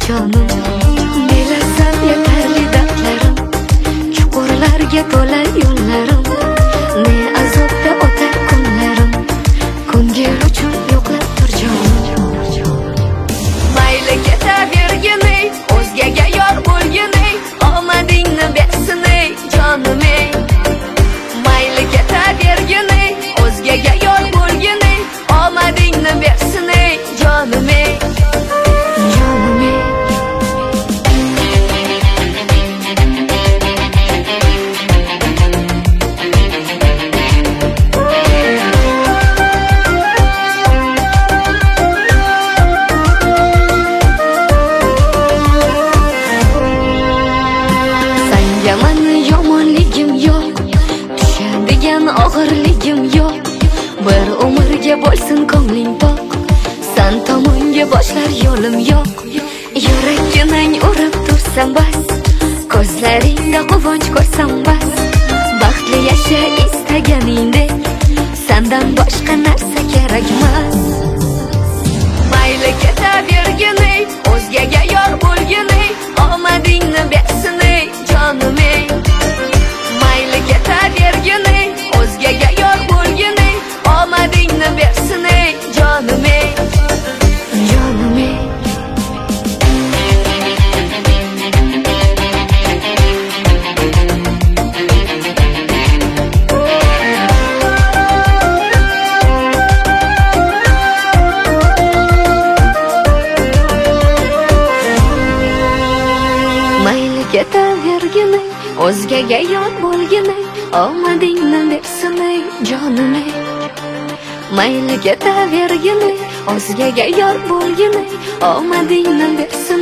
jonim. Bilasan yetarli dardlarim, chuqurlarga to'la yo'llarim. Ne azobda o'tar kunlarim, ko'ngil uchun yo'qlab tur jonim. Mayli ketavergin ey, o'zgaga yor bo'lgin ey, omadingni bersin ey jonim ey. Mayli ketavergin ey, o'zgaga yor bo'lgin ey, omadingni bersin ey jonim ey. Jonim ey. Senga mani yomonligim yo'q, tushadigan og'irligim yo'q. Bir umrga bo'lsin ko'ngling to'q, san tomonga boshlar yo'lim yo'q. Yurakginang urib tursam bas, ko'zlaringda quvonch ko'rsam bas. Baxtli yasha istaganingdek, sandan boshqa narsa kerakmas. Mayli ketavergin ey, o'zgaga yor bo'lgin ey, omadingni bersin ey jonim ey. Mayli ketavergin ey, o'zgaga yor bo'lgin ey, omadingni bersin ey jonim ey. Jonim ey. Mayli ketavergin ey, o'zgaga yor bo'lgin ey, omadingni bersin ey jonim ey. Mayli ketavergin ey, o'zgaga yor bo'lgin ey, omadingni bersin